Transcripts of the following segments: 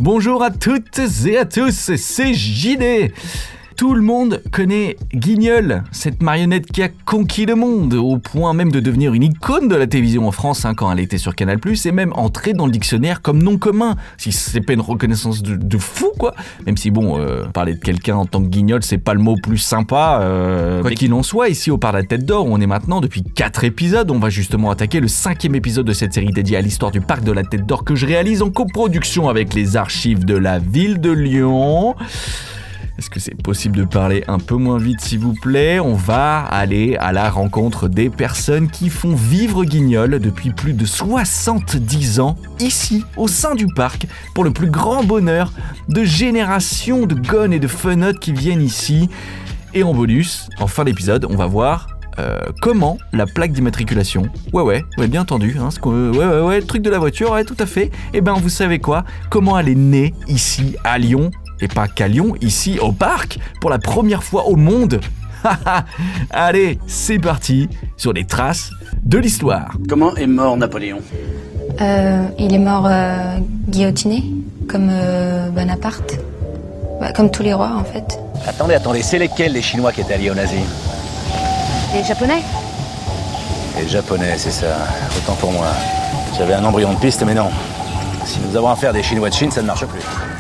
Bonjour à toutes et à tous, c'est JD. Tout le monde connaît Guignol, cette marionnette qui a conquis le monde, au point même de devenir une icône de la télévision en France quand elle était sur Canal+, et même entrer dans le dictionnaire comme nom commun. Si c'est pas une reconnaissance de fou, quoi. Même si parler de quelqu'un en tant que Guignol, c'est pas le mot plus sympa. Quoi qu'il en soit, ici au Parc de la Tête d'Or, où on est maintenant depuis 4 épisodes, on va justement attaquer le 5e épisode de cette série dédiée à l'histoire du Parc de la Tête d'Or que je réalise en coproduction avec les archives de la ville de Lyon. Est-ce que c'est possible de parler un peu moins vite, s'il vous plaît ? On va aller à la rencontre des personnes qui font vivre Guignol depuis plus de 70 ans, ici, au sein du parc, pour le plus grand bonheur de générations de gones et de fenotes qui viennent ici. Et en bonus, en fin d'épisode, on va voir comment la plaque d'immatriculation, ouais, bien entendu, le truc de la voiture, ouais, tout à fait. Et ben, vous savez quoi ? Comment elle est née ici, à Lyon ? Et pas qu'à Lyon, ici au parc, pour la première fois au monde. Allez, c'est parti sur les traces de l'histoire. Comment est mort Napoléon ? Il est mort guillotiné, comme Bonaparte. Comme tous les rois, en fait. Attendez, c'est lesquels les Chinois qui étaient alliés aux nazis ? Les Japonais ? Les Japonais, c'est ça. Autant pour moi. J'avais un embryon de piste, mais non. Si nous avons affaire des Chinois de Chine, ça ne marche plus.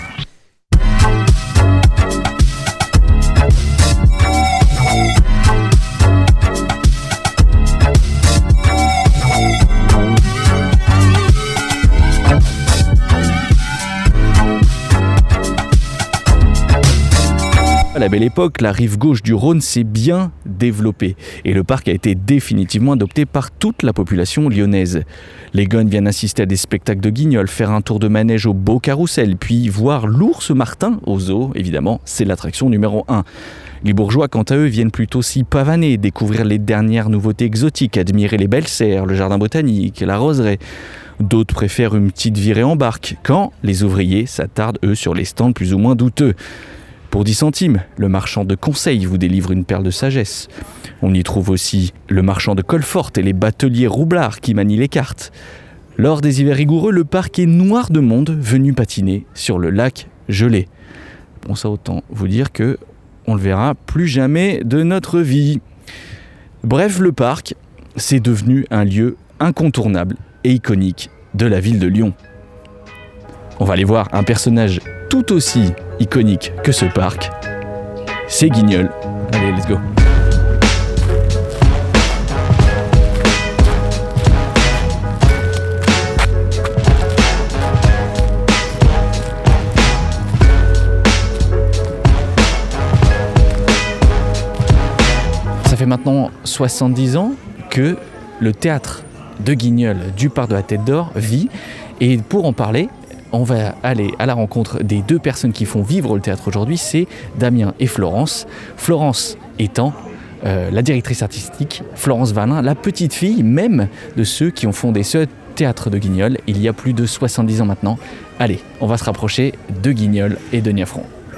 À la belle époque, la rive gauche du Rhône s'est bien développée et le parc a été définitivement adopté par toute la population lyonnaise. Les gones viennent assister à des spectacles de Guignol, faire un tour de manège au Beau Carrousel, puis voir l'ours Martin au zoo, évidemment, c'est l'attraction numéro 1. Les bourgeois, quant à eux, viennent plutôt s'y pavaner, découvrir les dernières nouveautés exotiques, admirer les belles serres, le jardin botanique, la roseraie. D'autres préfèrent une petite virée en barque, quand les ouvriers s'attardent, eux, sur les stands plus ou moins douteux. Pour 10 centimes, le marchand de conseils vous délivre une perle de sagesse. On y trouve aussi le marchand de colle forte et les bateliers roublards qui manient les cartes. Lors des hivers rigoureux, le parc est noir de monde venu patiner sur le lac gelé. Bon, ça autant vous dire que on le verra plus jamais de notre vie. Bref, le parc, c'est devenu un lieu incontournable et iconique de la ville de Lyon. On va aller voir un personnage tout aussi iconique que ce parc, c'est Guignol. Allez, let's go. Ça fait maintenant 70 ans que le théâtre de Guignol du Parc de la Tête d'Or vit, et pour en parler, on va aller à la rencontre des 2 personnes qui font vivre le théâtre aujourd'hui, c'est Damien et Florence. Florence étant la directrice artistique, Florence Valin, la petite fille même de ceux qui ont fondé ce théâtre de Guignol il y a plus de 70 ans maintenant. Allez, on va se rapprocher de Guignol et de Niafron.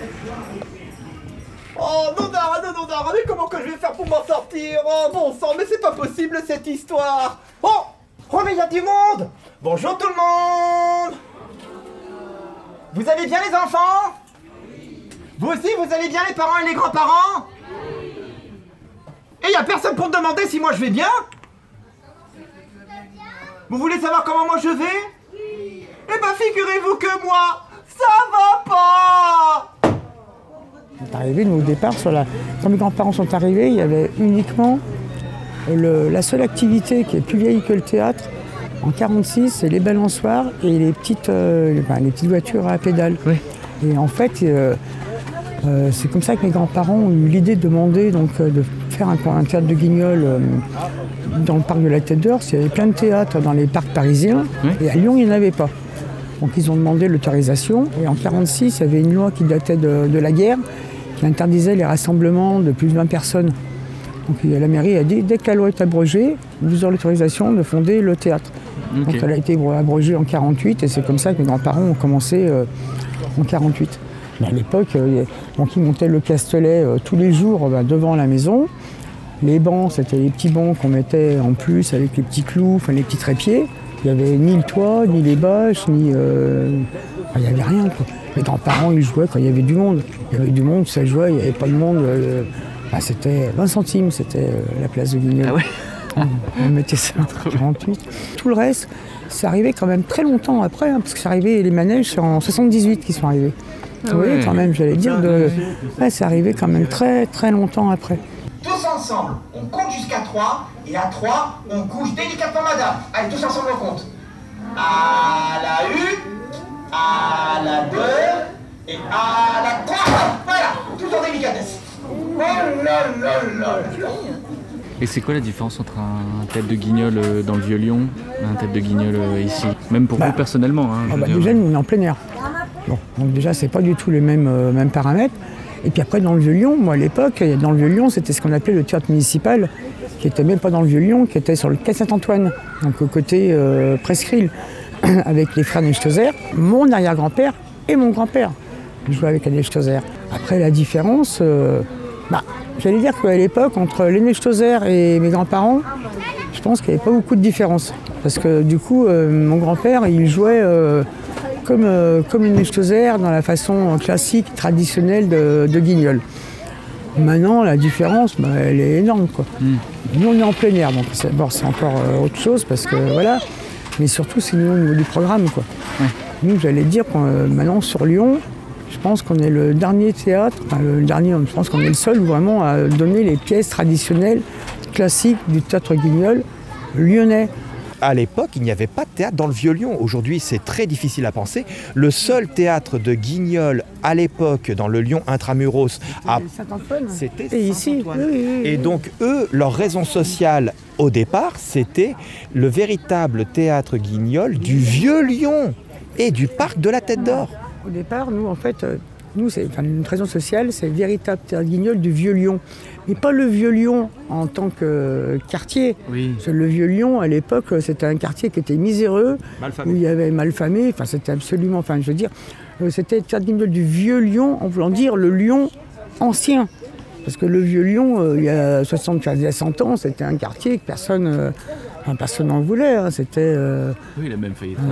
Oh non, mais comment que je vais faire pour m'en sortir ? Oh bon sang, mais c'est pas possible cette histoire. Oh mais il y a du monde. Bonjour tout le monde. Vous allez bien les enfants ? Vous aussi, vous allez bien les parents et les grands-parents ? Et y a personne pour me demander si moi je vais bien ? Vous voulez savoir comment moi je vais ? Eh ben figurez-vous que moi, ça va pas ! On est arrivé, nous, au départ, quand mes grands-parents sont arrivés, il y avait uniquement la seule activité qui est plus vieille que le théâtre. En 1946, c'est les balançoires et les petites voitures à pédales. Oui. Et en fait, c'est comme ça que mes grands-parents ont eu l'idée de demander de faire un théâtre de Guignol dans le parc de la Tête d'Or. Il y avait plein de théâtres dans les parcs parisiens, oui. Et à Lyon, il n'y en avait pas. Donc ils ont demandé l'autorisation. Et en 1946, il y avait une loi qui datait de la guerre, qui interdisait les rassemblements de plus de 20 personnes. Donc la mairie a dit, dès que la loi est abrogée, vous aurez l'autorisation de fonder le théâtre. Okay. Donc elle a été abrogée en 1948 et c'est comme ça que mes grands-parents ont commencé en 1948. Mais à l'époque, ils montaient le Castelet tous les jours devant la maison. Les bancs, c'était les petits bancs qu'on mettait en plus avec les petits clous, les petits trépieds. Il n'y avait ni le toit, ni les bâches, ni... il n'y avait rien, quoi. Les grands-parents, ils jouaient quand il y avait du monde. Il y avait du monde, ça jouait, il n'y avait pas de monde. C'était 20 centimes, c'était la place de Guignol. Ah ouais. On mettait ça en 48. Tout le reste, c'est arrivé quand même très longtemps après, hein, parce que c'est arrivé, les manèges, c'est en 78 qui sont arrivés. Ah Vous voyez, ouais. quand même, j'allais dire, c'est arrivé quand même très très longtemps après. Tous ensemble, on compte jusqu'à 3, et à 3, on couche délicatement madame. Allez, tous ensemble, on compte. À la 1, à la 2, et à la 3. Voilà, tout en délicatesse. Oh là là là là. Et c'est quoi la différence entre un tête de Guignol dans le Vieux-Lyon et un tête de Guignol ici? Même pour vous personnellement. Hein, je veux dire. Déjà, nous, on est en plein air. Bon, donc déjà, c'est pas du tout les mêmes paramètres. Et puis après, dans le Vieux-Lyon, moi à l'époque, dans le Vieux-Lyon, c'était ce qu'on appelait le théâtre municipal, qui était même pas dans le Vieux-Lyon, qui était sur le quai Saint-Antoine, donc au côté Presqu'île, avec les frères Nechtauzer, mon arrière-grand-père et mon grand-père. Je jouais avec les Nechtauzer. Après, la différence, j'allais dire qu'à l'époque, entre les Nechtauzer et mes grands-parents, je pense qu'il n'y avait pas beaucoup de différence. Parce que du coup, mon grand-père, il jouait comme les Nechtauzer dans la façon classique, traditionnelle de Guignol. Maintenant, la différence, elle est énorme, quoi. Nous, on est en plein air, donc c'est encore autre chose, parce que voilà. Mais surtout, c'est nous au niveau du programme, quoi. Ouais. Nous, j'allais dire que maintenant, sur Lyon, je pense qu'on est le dernier théâtre, je pense qu'on est le seul vraiment à donner les pièces traditionnelles, classiques du théâtre Guignol lyonnais. À l'époque, il n'y avait pas de théâtre dans le Vieux-Lyon. Aujourd'hui, c'est très difficile à penser. Le seul théâtre de Guignol à l'époque, dans le Lyon intramuros, c'était ici. Oui. Et donc, eux, leur raison sociale au départ, c'était le véritable théâtre Guignol du Vieux-Lyon et du parc de la Tête d'Or. Au départ, nous, en fait, notre raison sociale, c'est le véritable théâtre Guignol du Vieux-Lyon. Mais pas le Vieux-Lyon en tant que quartier. Oui. Parce que le Vieux-Lyon, à l'époque, c'était un quartier qui était miséreux, où il y avait malfamé. Enfin, c'était absolument... Enfin, je veux dire, c'était le théâtre Guignol du Vieux-Lyon, en voulant dire le Lyon ancien. Parce que le Vieux-Lyon, il y a 100 ans, c'était un quartier que personne n'en voulait. Hein. C'était Oui, il a même failli être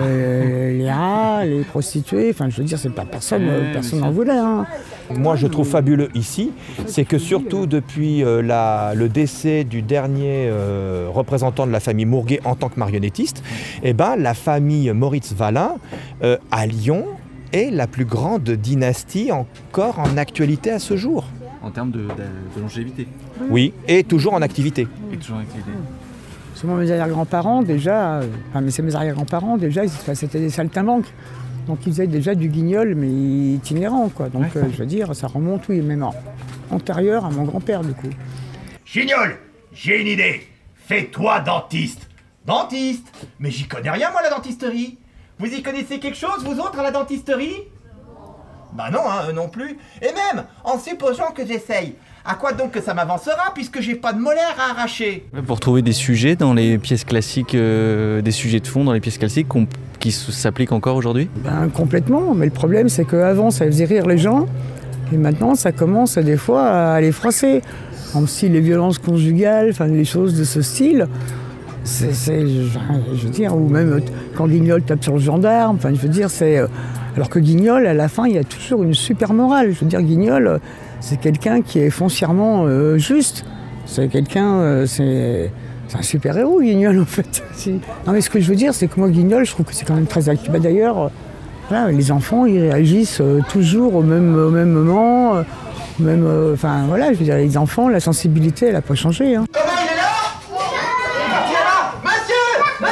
les rats, les prostituées. Enfin, je veux dire, c'est pas personne n'en voulait. Hein. Moi, je trouve fabuleux ici, c'est que surtout depuis le décès du dernier représentant de la famille Mourguet en tant que marionnettiste, la famille Moritz-Wallin à Lyon est la plus grande dynastie encore en actualité à ce jour. En termes de longévité. Oui, et toujours en activité. Et toujours en activité. Souvent mes arrière-grands-parents déjà, c'était des saltimbanques. Donc ils faisaient déjà du Guignol, mais itinérant, quoi. Donc je veux dire, ça remonte, oui, même antérieur à mon grand-père, du coup. Guignol, j'ai une idée. Fais-toi dentiste. Dentiste? Mais j'y connais rien, moi, la dentisterie. Vous y connaissez quelque chose, vous autres, à la dentisterie? Bah non, eux non plus. Et même, en supposant que j'essaye, à quoi donc que ça m'avancera, puisque j'ai pas de molaire à arracher? Pour trouver des sujets dans les pièces classiques, des sujets de fond dans les pièces classiques qui s'appliquent encore aujourd'hui? Complètement, mais le problème c'est qu'avant ça faisait rire les gens, et maintenant ça commence des fois à les froisser. Comme si les violences conjugales, les choses de ce style, je veux dire, ou même quand Guignol tape sur le gendarme, je veux dire, alors que Guignol, à la fin, il y a toujours une super morale. Je veux dire, Guignol, c'est quelqu'un qui est foncièrement juste. C'est quelqu'un, c'est un super-héros, Guignol, en fait. Non, mais ce que je veux dire, c'est que moi, Guignol, je trouve que c'est quand même très actif. D'ailleurs, les enfants, ils réagissent toujours au même moment. Je veux dire, les enfants, la sensibilité, elle n'a pas changé. Hein. Comment il est là? Qui est là? Monsieur!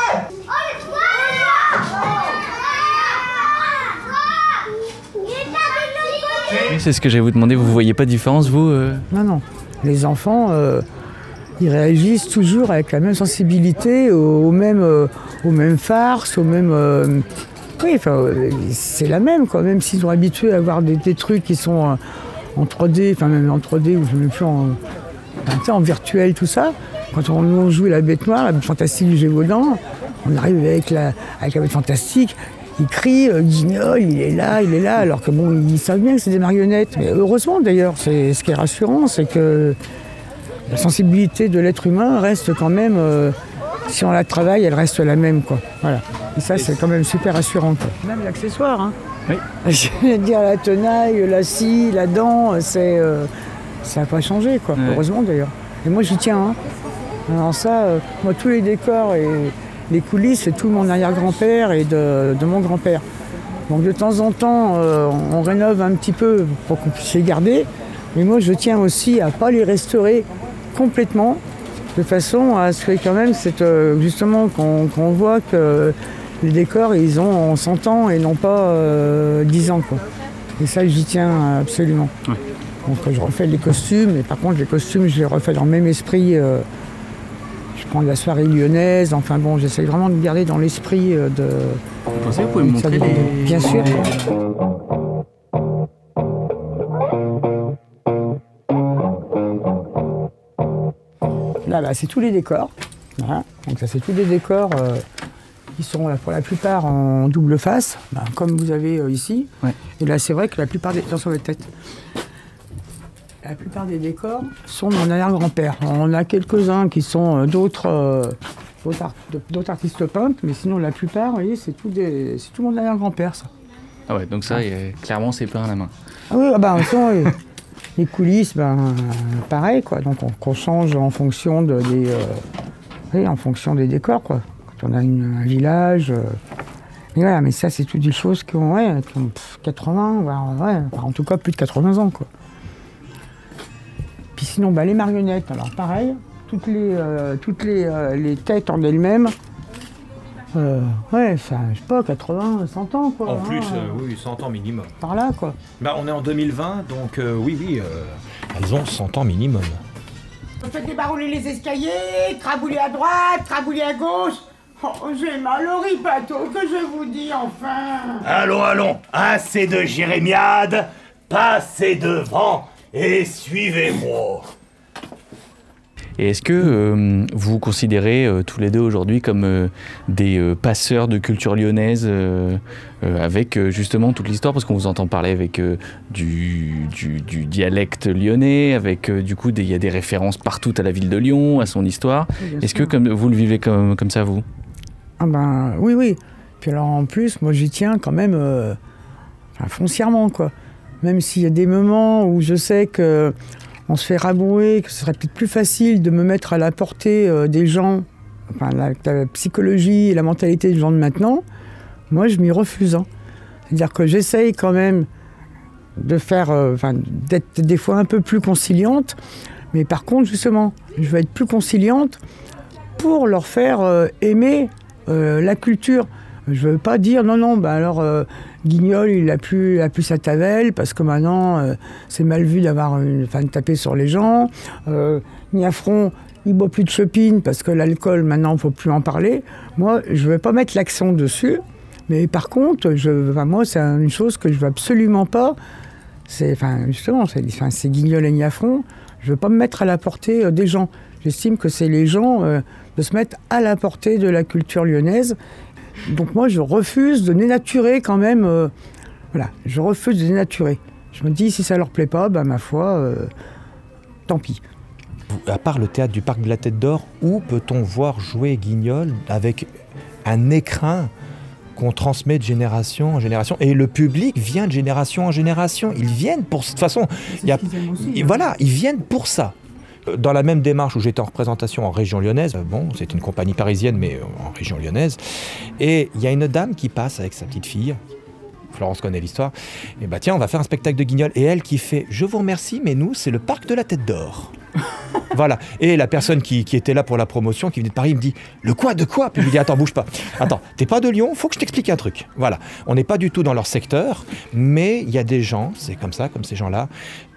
Oui, c'est ce que j'allais vous demander. Vous voyez pas de différence, vous Non. Les enfants, ils réagissent toujours avec la même sensibilité, aux mêmes farces, aux mêmes... c'est la même, quoi. Même s'ils sont habitués à avoir des trucs qui sont en 3D, même en 3D, ou je ne sais même plus en virtuel, tout ça. Quand on joue la bête noire, la bête fantastique du Gévaudan, on arrive avec la bête fantastique. Ils crient, Guignol, il est là, alors que ils savent bien que c'est des marionnettes. Mais heureusement d'ailleurs, ce qui est rassurant, c'est que la sensibilité de l'être humain reste quand même si on la travaille, elle reste la même, quoi. Voilà. Et ça, c'est quand même super assurant, quoi. Même l'accessoire, hein. Oui. Je vais dire la tenaille, la scie, la dent, ça n'a pas changé, quoi. Ouais. Heureusement, d'ailleurs. Et moi, j'y tiens, hein. Alors ça, moi, tous les décors et les coulisses, c'est tout mon arrière-grand-père et de mon grand-père. Donc de temps en temps, on rénove un petit peu pour qu'on puisse les garder. Mais moi, je tiens aussi à ne pas les restaurer complètement, de façon à ce que quand même, justement, qu'on voit que les décors, ils ont 100 ans et non pas 10 ans, quoi. Et ça, j'y tiens absolument. Ouais. Donc je refais les costumes, et par contre, les costumes, je les refais dans le même esprit. Je prends de la soirée lyonnaise, enfin bon, j'essaie vraiment de garder dans l'esprit de... Vous pouvez me montrer les... Bien sûr. Là, c'est tous les décors. Voilà. Donc ça, c'est tous les décors qui sont là, pour la plupart en double face, comme vous avez ici. Ouais. Et là, c'est vrai que la plupart des... Attention votre tête. La plupart des décors sont de mon arrière-grand-père. On a quelques-uns qui sont d'autres artistes peintres, mais sinon la plupart, vous voyez, c'est tout mon arrière-grand-père, ça. Ah ouais, donc ça, clairement, c'est peint à la main. Ah oui, oui. Les coulisses, pareil, quoi. Donc on change en fonction en fonction des décors, quoi. Quand on a un village. Mais voilà, mais ça, c'est toutes des choses qui ont 80, en tout cas plus de 80 ans, quoi. Puis sinon, les marionnettes, alors pareil, toutes les têtes en elles-mêmes, ça, je sais pas, 80, 100 ans, quoi. En plus, oui, 100 ans minimum. Par là, quoi. On est en 2020, donc oui, elles ont 100 ans minimum. On fait débarrouler les escaliers, crabouiller à droite, crabouiller à gauche. Oh, j'ai mal au ripato, que je vous dis, enfin. Allons, assez de jérémiade, passez devant et suivez-moi. Et est-ce que vous vous considérez tous les deux aujourd'hui comme des passeurs de culture lyonnaise avec justement toute l'histoire, parce qu'on vous entend parler avec du dialecte lyonnais, avec du coup il y a des références partout à la ville de Lyon, à son histoire. Oui, est-ce que vous le vivez comme ça, vous? Oui. Puis alors en plus, moi j'y tiens quand même foncièrement, quoi. Même s'il y a des moments où je sais que on se fait rabrouer, que ce serait peut-être plus facile de me mettre à la portée des gens, la psychologie et la mentalité des gens de maintenant, moi je m'y refuse. Hein. C'est-à-dire que j'essaye quand même de faire, d'être des fois un peu plus conciliante, mais par contre justement, je veux être plus conciliante pour leur faire aimer la culture. Je veux pas dire non, Guignol, il a plus sa Tavel parce que maintenant c'est mal vu d'avoir de taper sur les gens. Niafron, il boit plus de chopine parce que l'alcool maintenant il faut plus en parler. Moi, je veux pas mettre l'accent dessus, mais par contre, moi c'est une chose que je veux absolument pas. C'est Guignol et Niafron. Je veux pas me mettre à la portée des gens. J'estime que c'est les gens de se mettre à la portée de la culture lyonnaise. Donc moi, je refuse de dénaturer quand même. Je refuse de dénaturer. Je me dis, si ça leur plaît pas, ma foi, tant pis. À part le théâtre du Parc de la Tête d'Or, où peut-on voir jouer Guignol avec un écrin qu'on transmet de génération en génération, et le public vient de génération en génération. Ils viennent pour... De toute façon, ils viennent pour ça. Dans la même démarche où j'étais en représentation en région lyonnaise, c'est une compagnie parisienne, mais en région lyonnaise, et il y a une dame qui passe avec sa petite fille, Florence connaît l'histoire, et tiens, on va faire un spectacle de Guignol, et elle qui fait « Je vous remercie, mais nous, c'est le Parc de la Tête d'Or ». Voilà, et la personne qui était là pour la promotion, qui venait de Paris, me dit « Le quoi, de quoi ?» Puis je lui dis « Attends, bouge pas. Attends, t'es pas de Lyon, faut que je t'explique un truc. » Voilà, on n'est pas du tout dans leur secteur, mais il y a des gens, c'est comme ça, comme ces gens-là,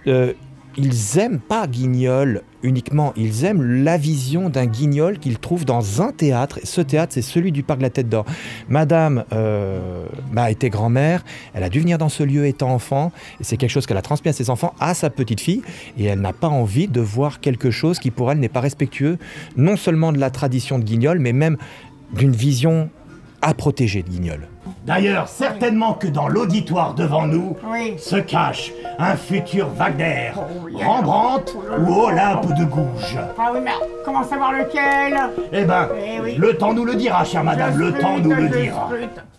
ils aiment pas Guignol uniquement, ils aiment la vision d'un Guignol qu'ils trouvent dans un théâtre. Ce théâtre, c'est celui du Parc de la Tête d'Or. Madame a été grand-mère, elle a dû venir dans ce lieu étant enfant, et c'est quelque chose qu'elle a transmis à ses enfants, à sa petite fille, et elle n'a pas envie de voir quelque chose qui pour elle n'est pas respectueux, non seulement de la tradition de Guignol, mais même d'une vision à protéger de Guignol. D'ailleurs, certainement que dans l'auditoire devant nous se cache un futur Wagner, Rembrandt ou Olympe de Gouges. Ah oui, mais comment savoir lequel? Eh ben, le temps nous le dira, chère madame, le temps nous le dira.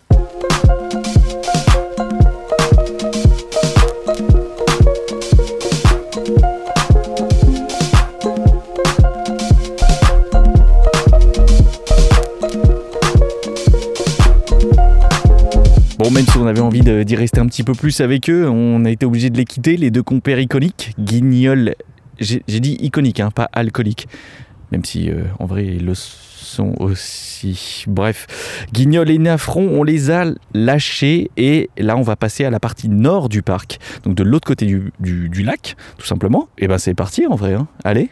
Bon, même si on avait envie d'y rester un petit peu plus avec eux, on a été obligé de les quitter, les deux compères iconiques, Guignol, j'ai dit iconique, hein, pas alcoolique, même si en vrai ils le sont aussi. Bref, Guignol et Nafron, on les a lâchés et là on va passer à la partie nord du parc, donc de l'autre côté du lac, tout simplement. Et ben c'est parti en vrai, hein. Allez.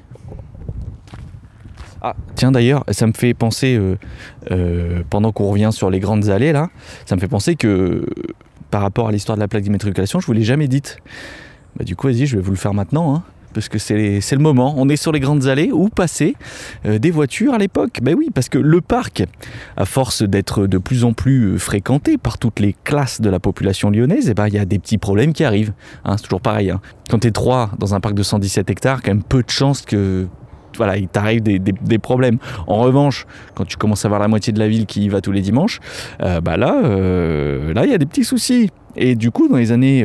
Ah, tiens d'ailleurs, ça me fait penser, pendant qu'on revient sur les grandes allées là, ça me fait penser que par rapport à l'histoire de la plaque d'immatriculation, je vous l'ai jamais dite. Bah, du coup, vas-y, je vais vous le faire maintenant, hein, parce que c'est le moment. On est sur les grandes allées où passaient des voitures à l'époque. Ben oui, parce que le parc, à force d'être de plus en plus fréquenté par toutes les classes de la population lyonnaise, il y a des petits problèmes qui arrivent. Hein, c'est toujours pareil. Hein. Quand tu es 3 dans un parc de 117 hectares, quand même peu de chances que... Voilà, il t'arrive des problèmes. En revanche, quand tu commences à voir la moitié de la ville qui y va tous les dimanches, là, il y a des petits soucis. Et du coup, dans les années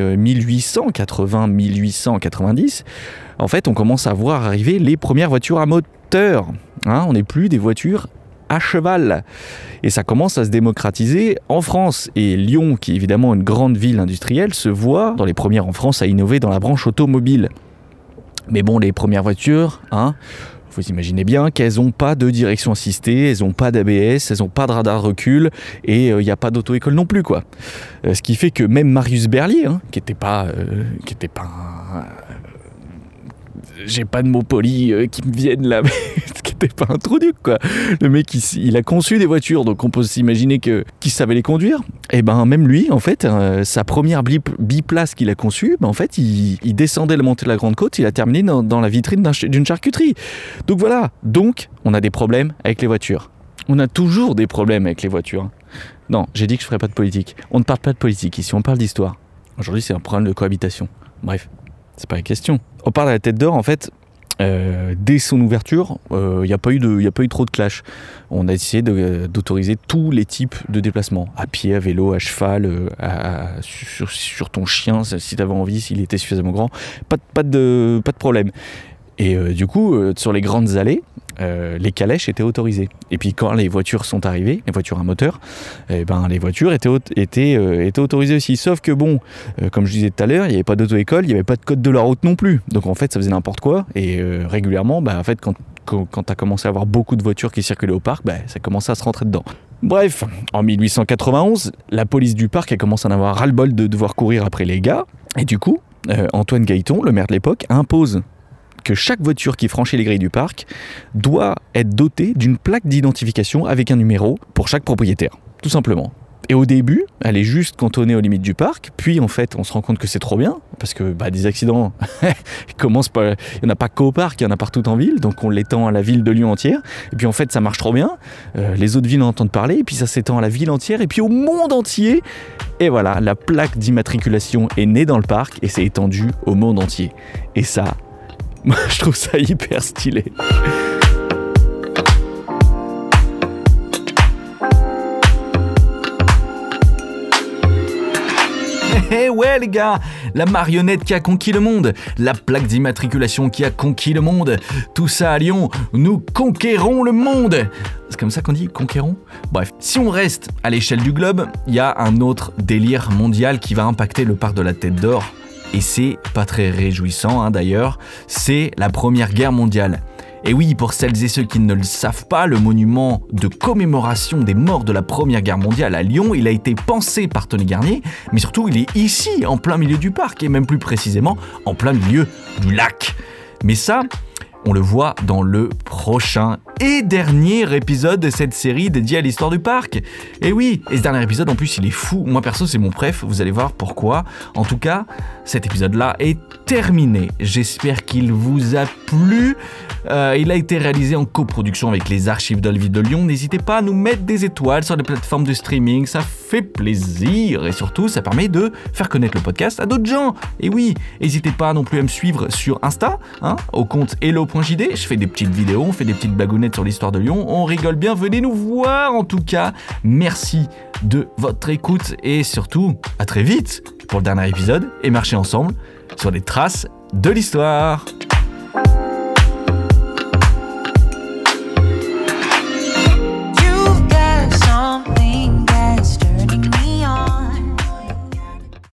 1880-1890, en fait, on commence à voir arriver les premières voitures à moteur. Hein, on n'est plus des voitures à cheval. Et ça commence à se démocratiser en France. Et Lyon, qui est évidemment une grande ville industrielle, se voit dans les premières en France à innover dans la branche automobile. Mais bon, les premières voitures, hein, vous imaginez bien qu'elles n'ont pas de direction assistée, elles n'ont pas d'ABS, elles n'ont pas de radar recul et il n'y a pas d'auto-école non plus, quoi. Ce qui fait que même Marius Berlier, hein, qui n'était pas j'ai pas de mots polis qui me viennent là, mais qui n'était pas un trou duc, quoi. Le mec, il a conçu des voitures, donc on peut s'imaginer qu'il savait les conduire. Et ben même lui, en fait, sa première biplace qu'il a conçue, en fait, il descendait la montée de la Grande Côte, il a terminé dans la vitrine d'une charcuterie. Donc voilà, donc on a des problèmes avec les voitures. On a toujours des problèmes avec les voitures. Non, j'ai dit que je ferais pas de politique. On ne parle pas de politique ici, on parle d'histoire. Aujourd'hui, c'est un problème de cohabitation. Bref, c'est pas la question. On parle à la Tête d'Or, en fait, dès son ouverture, il n'y a pas eu trop de clash. On a essayé d'autoriser tous les types de déplacements, à pied, à vélo, à cheval, sur ton chien, si tu avais envie, s'il était suffisamment grand, pas de problème. Et du coup, sur les grandes allées, les calèches étaient autorisées. Et puis quand les voitures sont arrivées, les voitures à moteur, les voitures étaient autorisées aussi. Sauf que bon, comme je disais tout à l'heure, il n'y avait pas d'auto-école, il n'y avait pas de code de la route non plus. Donc en fait, ça faisait n'importe quoi. Et régulièrement, en fait, quand tu as commencé à avoir beaucoup de voitures qui circulaient au parc, ça commençait à se rentrer dedans. Bref, en 1891, la police du parc a commencé à en avoir ras-le-bol de devoir courir après les gars. Et du coup, Antoine Gailleton, le maire de l'époque, impose que chaque voiture qui franchit les grilles du parc doit être dotée d'une plaque d'identification avec un numéro pour chaque propriétaire, tout simplement. Et au début, elle est juste cantonnée aux limites du parc, puis en fait, on se rend compte que c'est trop bien, parce que des accidents, il n'y en a pas qu'au parc, il y en a partout en ville, donc on l'étend à la ville de Lyon entière, et puis en fait, ça marche trop bien, les autres villes en entendent parler, et puis ça s'étend à la ville entière, et puis au monde entier, et voilà, la plaque d'immatriculation est née dans le parc, et s'est étendue au monde entier. Et ça, moi, je trouve ça hyper stylé. Eh ouais les gars, la marionnette qui a conquis le monde, la plaque d'immatriculation qui a conquis le monde, tout ça à Lyon, nous conquérons le monde. C'est comme ça qu'on dit, conquérons ? Bref, si on reste à l'échelle du globe, il y a un autre délire mondial qui va impacter le parc de la Tête d'Or. Et c'est pas très réjouissant d'ailleurs, c'est la Première Guerre mondiale. Et oui, pour celles et ceux qui ne le savent pas, le monument de commémoration des morts de la Première Guerre mondiale à Lyon, il a été pensé par Tony Garnier, mais surtout il est ici, en plein milieu du parc, et même plus précisément en plein milieu du lac. Mais ça, on le voit dans le prochain et dernier épisode de cette série dédiée à l'histoire du parc. Et oui, et ce dernier épisode en plus il est fou, moi perso c'est mon préf, vous allez voir pourquoi. En tout cas, cet épisode-là est terminé. J'espère qu'il vous a plu. Il a été réalisé en coproduction avec les Archives de la Ville de Lyon. N'hésitez pas à nous mettre des étoiles sur les plateformes de streaming, ça fait plaisir et surtout ça permet de faire connaître le podcast à d'autres gens. Et oui, n'hésitez pas non plus à me suivre sur Insta, au compte hello.jd. Je fais des petites vidéos, on fait des petites blagounettes sur l'histoire de Lyon, on rigole bien, venez nous voir en tout cas. Merci de votre écoute et surtout à très vite pour le dernier épisode et marcher ensemble sur les traces de l'histoire.